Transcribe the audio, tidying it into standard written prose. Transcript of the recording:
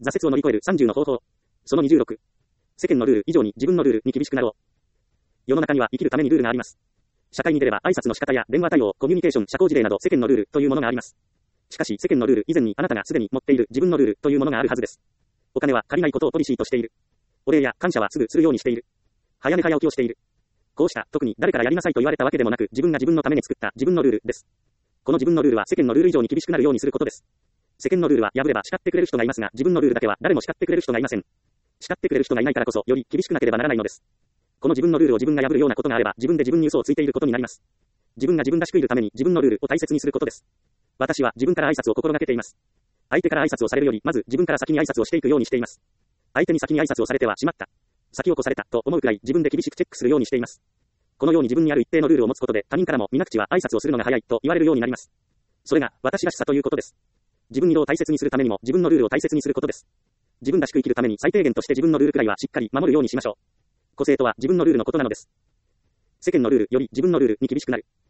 挫折を乗り越える30の方法。その26。世間のルール以上に自分のルールに厳しくなろう。世の中には生きるためにルールがあります。社会に出れば挨拶の仕方や電話対応、コミュニケーション、社交辞令など世間のルールというものがあります。しかし世間のルール以前にあなたがすでに持っている自分のルールというものがあるはずです。お金は借りないことをポリシーとしている。お礼や感謝はすぐするようにしている。早寝早起きをしている。こうした特に誰からやりなさいと言われたわけでもなく自分が自分のために作った自分のルールです。この自分のルールは世間のルール以上に厳しくなるようにすることです。世間のルールは破れば叱ってくれる人がいますが自分のルールだけは誰も叱ってくれる人がいません。叱ってくれる人がいないからこそより厳しくなければならないのです。この自分のルールを自分が破るようなことがあれば自分で自分に嘘をついていることになります。自分が自分らしくいるために自分のルールを大切にすることです。私は自分から挨拶を心がけています。相手から挨拶をされるよりまず自分から先に挨拶をしていくようにしています。相手に先に挨拶をされてはしまった。先を越されたと思うくらい自分で厳しくチェックするようにしています。このように自分にある一定のルールを持つことで他人からも皆口は挨拶をするのが早いと言われるようになります。それが私らしさということです。自分にを大切にするためにも自分のルールを大切にすることです。自分らしく生きるために最低限として自分のルールくらいはしっかり守るようにしましょう。個性とは自分のルールのことなのです。世間のルールより自分のルールに厳しくなる。